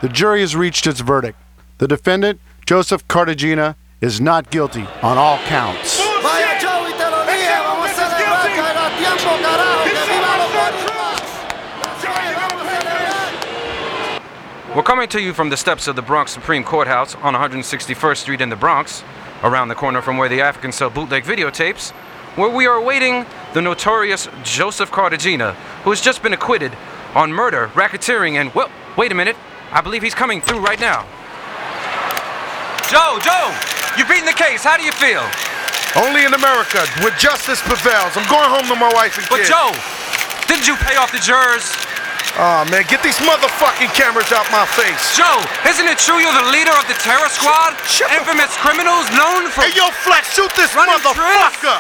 the jury has reached its verdict. The defendant, Joseph Cartagena, is not guilty on all counts. We're coming to you from the steps of the Bronx Supreme Courthouse on 161st Street in the Bronx, around the corner from where the Africans sell bootleg videotapes, where we are awaiting the notorious Joseph Cartagena, who has just been acquitted on murder, racketeering, and, well, wait a minute, I believe he's coming through right now. Joe, you've beaten the case. How do you feel? Only in America, where justice prevails. I'm going home to my wife and kids. But Joe, didn't you pay off the jurors? Aw, man, get these motherfucking cameras out my face. Joe, isn't it true you're the leader of the terror squad? Shut Infamous criminals known for... Hey, yo, Flex, shoot this running motherfucker!